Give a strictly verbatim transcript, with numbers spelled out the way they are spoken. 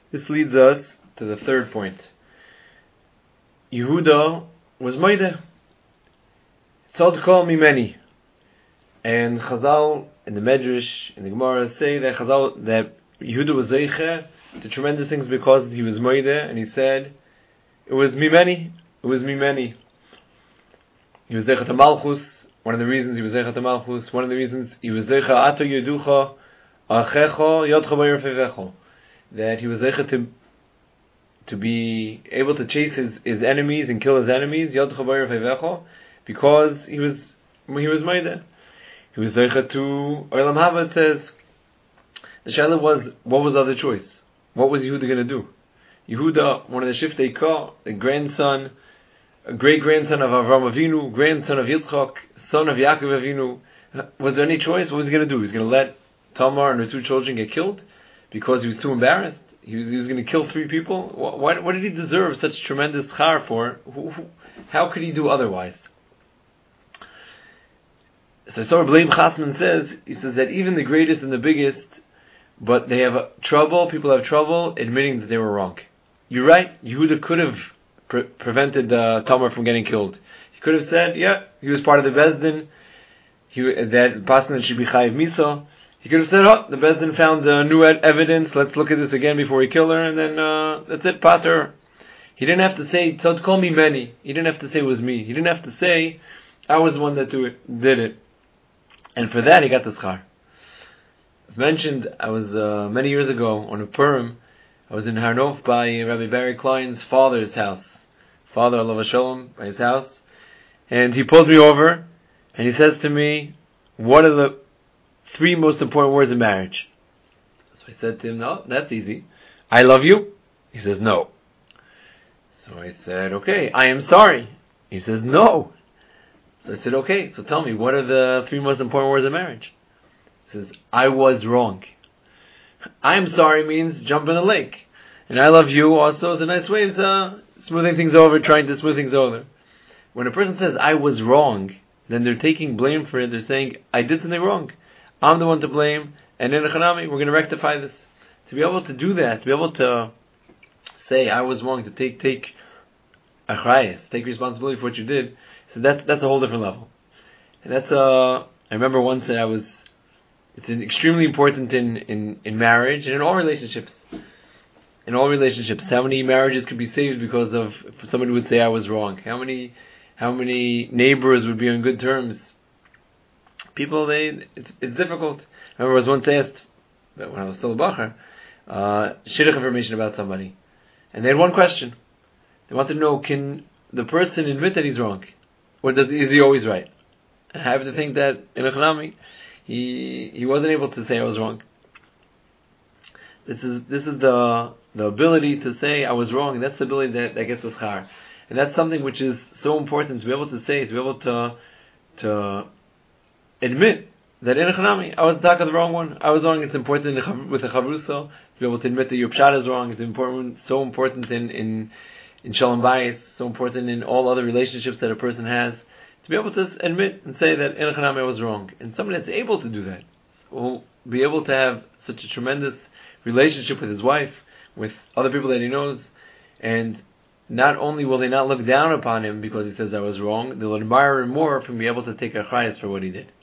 This leads us to the third point. Yehuda was Moide. Tzad kol mimeni. And Chazal, in the Medrash, in the Gemara, say that Chazal, that Yehuda was Zeiche to tremendous things because he was Moide, and he said, it was mimeni, it was mimeni. He was Zeiche to Malchus. One of the reasons he was Zeiche to Malchus, one of the reasons he was Zeiche Ato Yeducha, Achecho, Yodcha Bayir Fevecho. That he was Zeiche to to be able to chase his, his enemies and kill his enemies, Yodcha Bayir Fevecho, because he was he was Moide. He was Zeicha to Olam Haba. It says, the Shaila was, what was the other choice? What was Yehuda going to do? Yehuda, one of the Shiftei Ka, the grandson, a great-grandson of Avraham Avinu, grandson of Yitzchak, son of Yaakov Avinu. Was there any choice? What was he going to do? He was going to let Tamar and her two children get killed because he was too embarrassed? He was, he was going to kill three people? What, what, what did he deserve such tremendous char for? Who, who, how could he do otherwise? So Sorah Blaim Chasman says, he says that even the greatest and the biggest, but they have uh, trouble, people have trouble admitting that they were wrong. You're right, Yehuda could have pre- prevented uh, Tamar from getting killed. He could have said, yeah, he was part of the Bezdin, he, that Pasman should be Chayiv Misa. He could have said, oh, the Bezdin found uh, new ed- evidence, let's look at this again before we kill her, and then uh, that's it, Pater. He didn't have to say, Tzad kol mimeni. He didn't have to say it was me. He didn't have to say, I was the one that do it, did it. And for that, he got the schar. I've mentioned, I was uh, many years ago on a Purim, I was in Har Nof by Rabbi Barry Klein's father's house, father Alav Shalom, by his house, and he pulls me over, and he says to me, what are the three most important words in marriage? So I said to him, no, that's easy. I love you. He says, no. So I said, okay, I am sorry. He says, no. So I said, okay, so tell me, what are the three most important words of marriage? He says, I was wrong. I am sorry means jump in the lake. And I love you also is a nice way of uh, smoothing things over, trying to smooth things over. When a person says, I was wrong, then they're taking blame for it. They're saying, I did something wrong. I'm the one to blame. And in Echanami, we're going to rectify this. To be able to do that, to be able to say, I was wrong, to take take achrayas, take responsibility for what you did, so that's that's a whole different level. And that's uh I remember once that I was it's extremely important in, in, in marriage and in all relationships. In all relationships, how many marriages could be saved because of if somebody would say I was wrong? How many how many neighbors would be on good terms? People they it's it's difficult. I remember I was once asked when I was still a bacher, uh shidduch information about somebody. And they had one question. They wanted to know, can the person admit that he's wrong? Or does, is he always right? And I have to think that in Echanami, he he wasn't able to say I was wrong. This is this is the the ability to say I was wrong. That's the ability that, that gets us schar. And that's something which is so important to be able to say, to be able to to admit that in Echanami, I was taka the wrong one. I was wrong. It's important in, with the chavrusa to be able to admit that your pshat is wrong. It's important, so important in in in Shalom Bayis, so important in all other relationships that a person has, to be able to admit and say that in Echanami I was wrong. And somebody that's able to do that will be able to have such a tremendous relationship with his wife, with other people that he knows, and not only will they not look down upon him because he says I was wrong, they'll admire him more for being able to take a chayas for what he did.